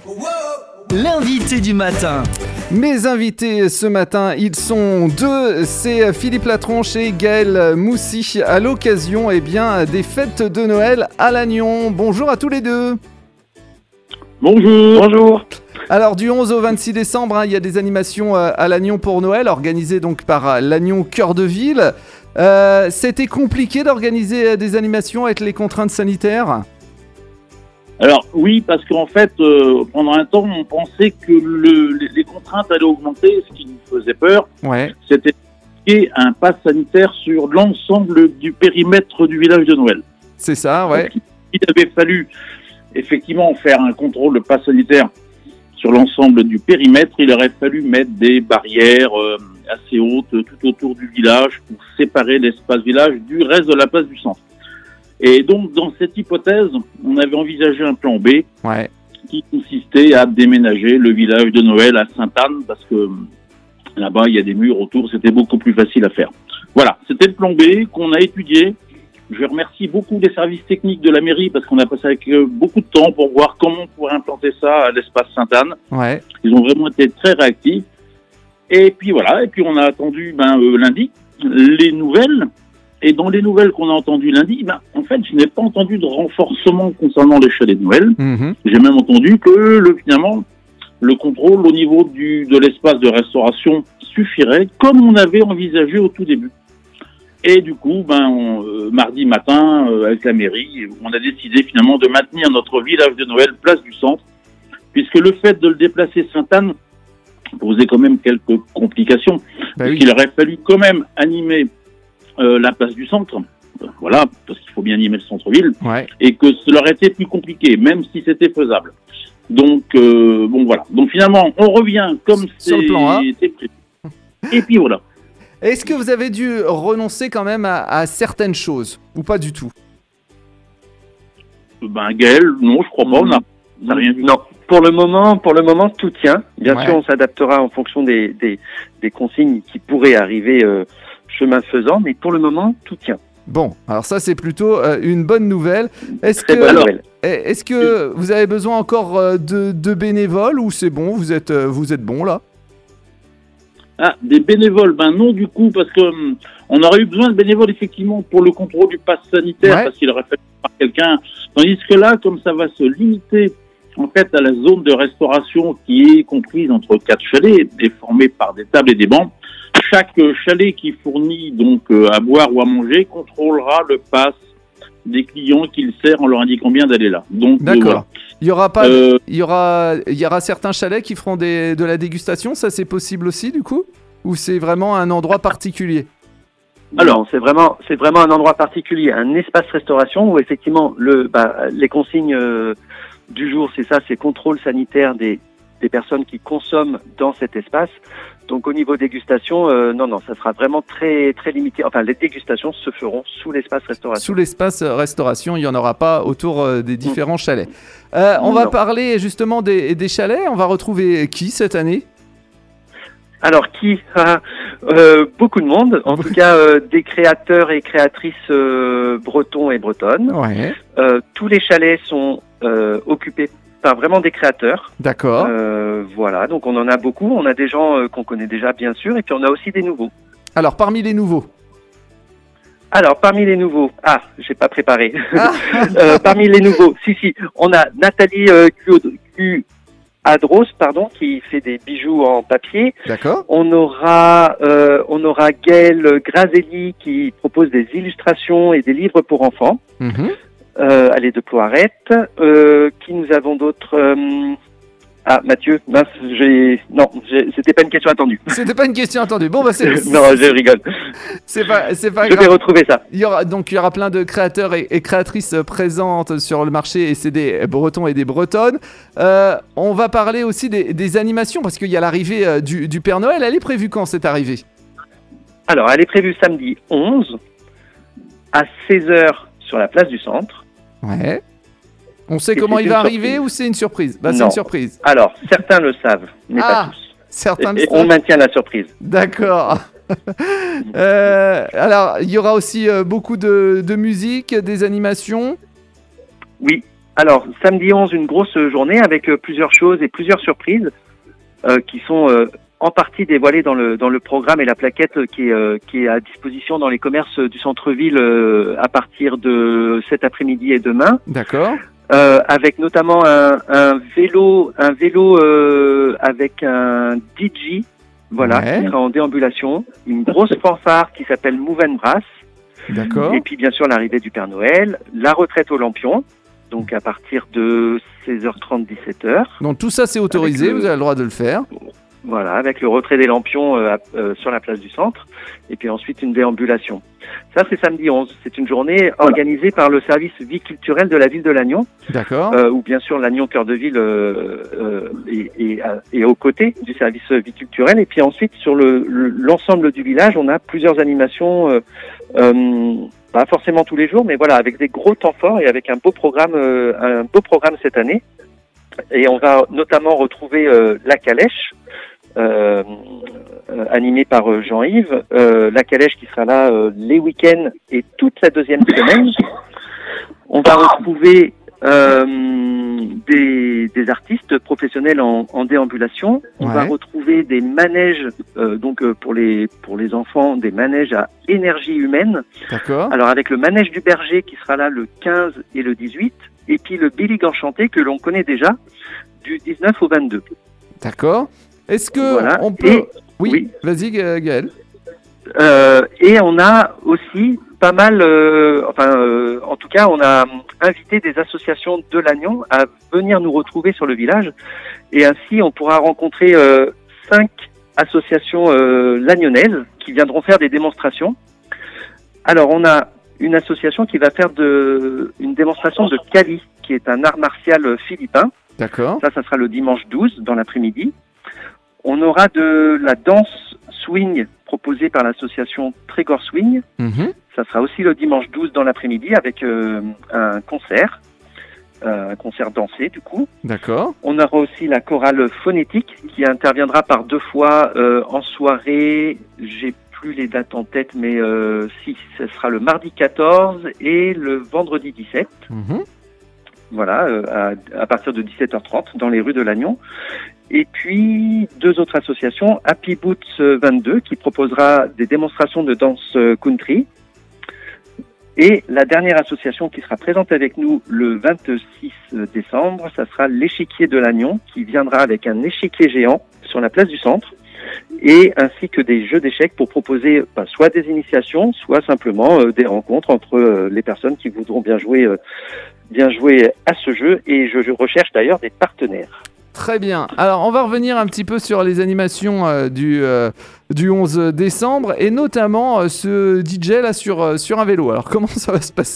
L'invité du matin. Mes invités ce matin, ils sont deux, c'est Philippe Latronche et Gaël Moussy, à l'occasion des fêtes de Noël à Lannion. Bonjour à tous les deux. Bonjour. Alors du 11 au 26 décembre, il y a des animations à Lannion pour Noël, organisées donc par Lannion Cœur de Ville. C'était compliqué d'organiser des animations avec les contraintes sanitaires ? Alors oui, parce qu'en fait, pendant un temps, on pensait que les contraintes allaient augmenter. Ce qui nous faisait peur, c'était un pass sanitaire sur l'ensemble du périmètre du village de Noël. C'est ça, ouais. Il avait fallu effectivement faire un contrôle de pass sanitaire sur l'ensemble du périmètre. Il aurait fallu mettre des barrières assez hautes tout autour du village pour séparer l'espace village du reste de la place du centre. Et donc, dans cette hypothèse, on avait envisagé un plan B qui consistait à déménager le village de Noël à Sainte-Anne parce que là-bas, il y a des murs autour, c'était beaucoup plus facile à faire. Voilà, c'était le plan B qu'on a étudié. Je remercie beaucoup les services techniques de la mairie parce qu'on a passé avec beaucoup de temps pour voir comment on pourrait implanter ça à l'espace Sainte-Anne. Ils ont vraiment été très réactifs. Et puis voilà, et puis on a attendu lundi les nouvelles. Et dans les nouvelles qu'on a entendues lundi, en fait, je n'ai pas entendu de renforcement concernant les chalets de Noël. J'ai même entendu que finalement, le contrôle au niveau de l'espace de restauration suffirait, comme on avait envisagé au tout début. Et du coup, mardi matin, avec la mairie, on a décidé finalement de maintenir notre village de Noël place du centre, puisque le fait de le déplacer Sainte-Anne posait quand même quelques complications. Il aurait fallu quand même animer la place du centre, voilà, parce qu'il faut bien animer le centre-ville, et que cela aurait été plus compliqué, même si c'était faisable. Donc, voilà. Donc finalement, on revient comme c'était prévu. Et puis voilà. Est-ce que vous avez dû renoncer quand même à certaines choses, ou pas du tout ? Gaël, non, je crois pas, on n'a rien vu. Non. Pour le moment, tout tient. Bien sûr, on s'adaptera en fonction des consignes qui pourraient arriver chemin faisant, mais pour le moment, tout tient. Bon, alors ça, c'est plutôt une bonne nouvelle. Est-ce que vous avez besoin encore de bénévoles ou c'est bon, vous êtes bon là ? Des bénévoles, non du coup, parce que on aurait eu besoin de bénévoles effectivement pour le contrôle du pass sanitaire, parce qu'il aurait fallu par quelqu'un. Tandis que là, comme ça va se limiter en fait à la zone de restauration qui est comprise entre 4 chalets et formée par des tables et des bancs, chaque chalet qui fournit donc à boire ou à manger contrôlera le pass des clients qu'il sert en leur indiquant bien d'aller là. Donc d'accord. Il y aura certains chalets qui feront de la dégustation, ça c'est possible aussi du coup, ou c'est vraiment un endroit particulier ? Alors c'est vraiment un endroit particulier, un espace restauration où effectivement les consignes du jour, c'est contrôle sanitaire des personnes qui consomment dans cet espace. Donc au niveau dégustation, non, ça sera vraiment très très limité. Enfin, les dégustations se feront sous l'espace restauration. Sous l'espace restauration, il n'y en aura pas autour des différents chalets. On va parler justement des chalets. On va retrouver qui cette année ? Alors qui ? Beaucoup de monde. En tout cas, des créateurs et créatrices bretons et bretonnes. Tous les chalets sont occupés par vraiment des créateurs. D'accord. Voilà, donc on en a beaucoup. On a des gens qu'on connaît déjà, bien sûr, et puis on a aussi des nouveaux. Alors, parmi les nouveaux, j'ai pas préparé. Parmi les nouveaux, on a Nathalie Adros, qui fait des bijoux en papier. D'accord. On aura Gaël Grazelli qui propose des illustrations et des livres pour enfants. Allez, de Ploirette. Qui nous avons d'autres Mathieu, c'était pas une question attendue. C'était pas une question attendue. Bon, non, je rigole. C'est pas grave. Je vais retrouver ça. Il y aura plein de créateurs et créatrices présentes sur le marché, et c'est des Bretons et des Bretonnes. On va parler aussi des animations, parce qu'il y a l'arrivée du Père Noël. Elle est prévue quand, cette arrivée ? Alors, elle est prévue samedi 11 à 16h sur la place du centre. Ouais. On sait comment il va arriver ou c'est une surprise ? C'est une surprise. Alors, certains le savent, mais pas tous. Certains le savent. On maintient la surprise. D'accord. Alors, il y aura aussi beaucoup de musique, des animations. Oui, Alors, samedi 11, une grosse journée avec plusieurs choses et plusieurs surprises qui sont en partie dévoilées dans le programme et la plaquette qui est à disposition dans les commerces du centre-ville à partir de cet après-midi et demain. D'accord. Avec notamment un vélo avec un DJ, voilà, qui sera en déambulation, une grosse fanfare qui s'appelle Move and Brass. D'accord. Et puis bien sûr l'arrivée du Père Noël, la retraite au Lampion, donc à partir de 16h30, 17h. Donc tout ça c'est autorisé, vous avez le droit de le faire. Voilà, avec le retrait des lampions sur la place du centre, et puis ensuite une déambulation. Ça, c'est samedi 11. C'est une journée organisée par le service vie culturelle de la ville de Lannion. D'accord. Où bien sûr Lannion Cœur de Ville est aux côtés du service vie culturelle. Et puis ensuite, sur l'ensemble du village, on a plusieurs animations, pas forcément tous les jours, mais voilà, avec des gros temps forts et avec un beau programme cette année. Et on va notamment retrouver La Calèche, animé par Jean-Yves, La Calèche qui sera là les week-ends et toute la deuxième semaine. On va retrouver des artistes professionnels en déambulation. On va retrouver des manèges, pour les enfants, des manèges à énergie humaine. D'accord. Alors avec le manège du berger qui sera là le 15 et le 18, et puis le Billig Enchanté que l'on connaît déjà du 19 au 22. D'accord. Est-ce que on peut... Oui, vas-y Gaël. Et on a aussi pas mal, en tout cas, on a invité des associations de Lannion à venir nous retrouver sur le village. Et ainsi, on pourra rencontrer 5 associations lagnonnaises qui viendront faire des démonstrations. Alors, on a une association qui va faire une démonstration de Kali, qui est un art martial philippin. D'accord. Ça sera le dimanche 12 dans l'après-midi. On aura de la danse swing proposée par l'association Trégor Swing. Mm-hmm. Ça sera aussi le dimanche 12 dans l'après-midi avec un concert dansé du coup. D'accord. On aura aussi la chorale phonétique qui interviendra par 2 fois en soirée. J'ai plus les dates en tête, mais si, ce sera le mardi 14 et le vendredi 17. Mm-hmm. Voilà, à partir de 17h30 dans les rues de Lannion. Et puis 2 autres associations, Happy Boots 22 qui proposera des démonstrations de danse country. Et la dernière association qui sera présente avec nous le 26 décembre, ça sera l'Échiquier de Lannion qui viendra avec un échiquier géant sur la place du centre et ainsi que des jeux d'échecs pour proposer soit des initiations, soit simplement des rencontres entre les personnes qui voudront bien jouer à ce jeu. Et je recherche d'ailleurs des partenaires. Très bien. Alors, on va revenir un petit peu sur les animations du 11 décembre et notamment ce DJ là sur un vélo. Alors, comment ça va se passer ?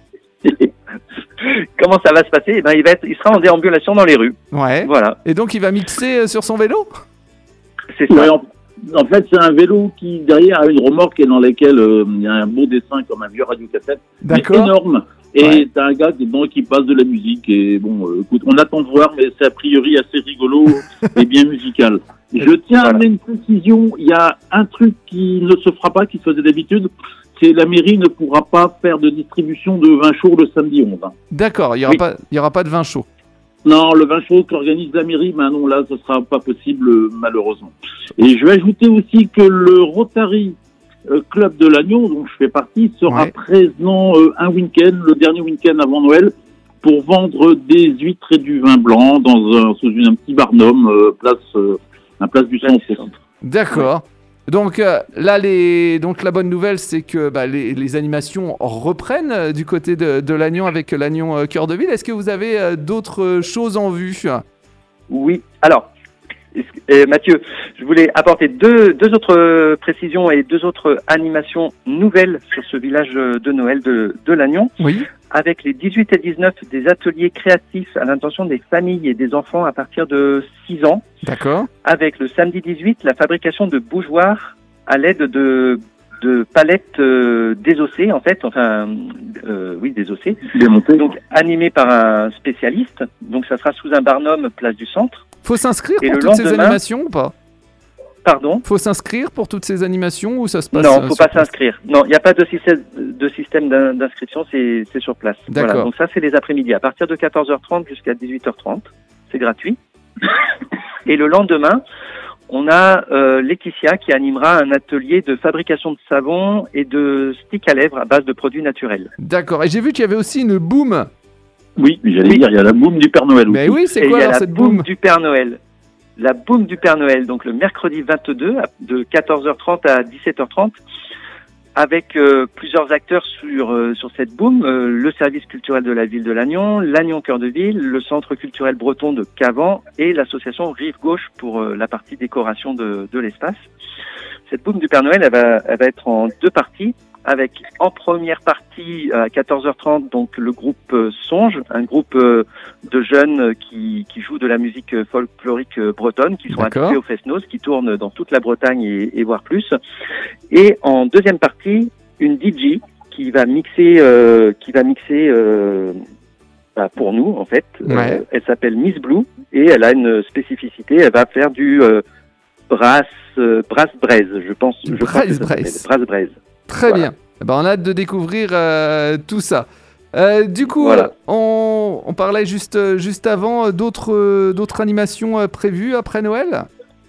Comment ça va se passer ? Il sera en déambulation dans les rues. Ouais. Voilà. Et donc, il va mixer sur son vélo ? C'est ça. Ouais, en fait, c'est un vélo qui, derrière, a une remorque et dans laquelle il y a un beau dessin comme un vieux radiocassette. D'accord. Mais énorme. Et t'as un gars qui passe de la musique. Et bon, écoute, on attend de voir, mais c'est a priori assez rigolo et bien musical. Je tiens à amener une précision. Il y a un truc qui ne se fera pas, qui se faisait d'habitude. C'est la mairie ne pourra pas faire de distribution de vin chaud le samedi 11. D'accord, il y aura pas de vin chaud. Non, le vin chaud qu'organise la mairie, non, là, ce sera pas possible, malheureusement. Et je vais ajouter aussi que le Rotary Club de Lannion, dont je fais partie, sera présent un week-end, le dernier week-end avant Noël, pour vendre des huîtres et du vin blanc sous un petit barnum, place du centre. D'accord. Donc là, donc la bonne nouvelle, c'est que les animations reprennent du côté de Lannion avec Lannion Cœur de Ville. Est-ce que vous avez d'autres choses en vue ? Oui. Alors, Mathieu, je voulais apporter deux autres précisions et 2 autres animations nouvelles sur ce village de Noël de Lannion. Oui. Avec les 18 et 19 des ateliers créatifs à l'intention des familles et des enfants à partir de 6 ans. D'accord. Avec le samedi 18, la fabrication de bougeoirs à l'aide de palettes désossées, désossées. Démontées. Donc animées par un spécialiste. Donc ça sera sous un barnum place du centre. Faut s'inscrire et pour toutes ces animations ou pas ? Pardon ? Faut s'inscrire pour toutes ces animations ou ça se passe Non, faut pas s'inscrire. Non, il n'y a pas de système d'inscription, c'est sur place. D'accord. Voilà, donc ça, c'est les après-midi. À partir de 14h30 jusqu'à 18h30, c'est gratuit. Et le lendemain, on a Laetitia qui animera un atelier de fabrication de savon et de sticks à lèvres à base de produits naturels. D'accord. Et j'ai vu qu'il y avait aussi une boum. Oui, j'allais dire, il y a la boum du Père Noël aussi. Mais oui, c'est quoi alors cette boum ? Il y a la boum du Père Noël. La boum du Père Noël, donc le mercredi 22, de 14h30 à 17h30, avec plusieurs acteurs sur cette boum, le service culturel de la ville de Lannion, Lannion Cœur de Ville, le centre culturel breton de Cavan et l'association Rive Gauche pour la partie décoration de l'espace. Cette boum du Père Noël, elle va être en 2 parties, avec en première partie à 14h30 donc le groupe Songe, un groupe de jeunes qui jouent de la musique folklorique bretonne, qui sont habitués au Fest-Noz, qui tournent dans toute la Bretagne et voire plus. Et en deuxième partie, une DJ qui va mixer pour nous en fait. Ouais. Elle s'appelle Miss Blue et elle a une spécificité, elle va faire du brass braise, je pense. Brass braise. Très bien. Eh ben, on a hâte de découvrir tout ça. Du coup, Voilà. on parlait juste avant d'autres animations prévues après Noël.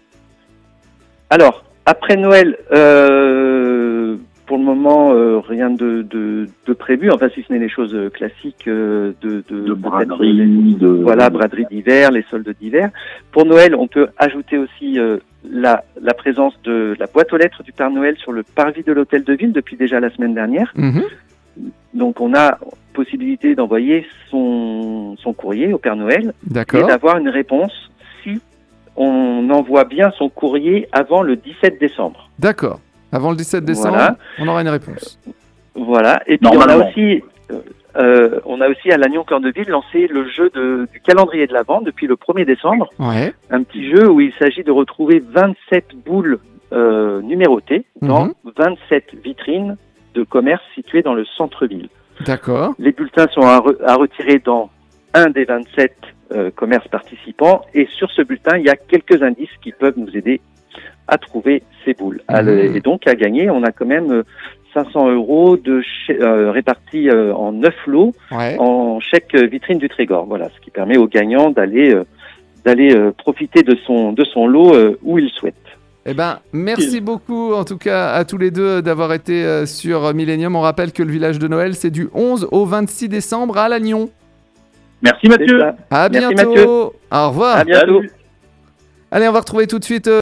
Alors, après Noël, pour le moment, rien de prévu, enfin si ce n'est les choses classiques de braderie, voilà, braderie d'hiver, les soldes d'hiver. Pour Noël, on peut ajouter aussi la présence de la boîte aux lettres du Père Noël sur le parvis de l'hôtel de ville depuis déjà la semaine dernière. Mhm. Donc on a possibilité d'envoyer son courrier au Père Noël et D'accord. d'avoir une réponse si on envoie bien son courrier avant le 17 décembre. D'accord. Avant le 17 décembre, Voilà. on aura une réponse. Voilà. Et puis Normalement. on a aussi à Lannion Cœur de Ville lancé le jeu du calendrier de l'Avent depuis le 1er décembre. Ouais. Un petit jeu où il s'agit de retrouver 27 boules numérotées dans 27 vitrines de commerce situées dans le centre-ville. D'accord. Les bulletins sont à retirer dans un des 27 commerces participants et sur ce bulletin, il y a quelques indices qui peuvent nous aider à trouver ces boules. Et donc, à gagner, on a quand même 500 € répartis en 9 lots en chèque vitrine du Trégor. Voilà, ce qui permet aux gagnants d'aller profiter de son lot où ils souhaitent. Eh ben, merci beaucoup en tout cas à tous les deux d'avoir été sur Millennium. On rappelle que le village de Noël, c'est du 11 au 26 décembre à Lannion. Merci Mathieu. À Merci, bientôt. Mathieu. Au revoir. À bientôt. Allez, on va retrouver tout de suite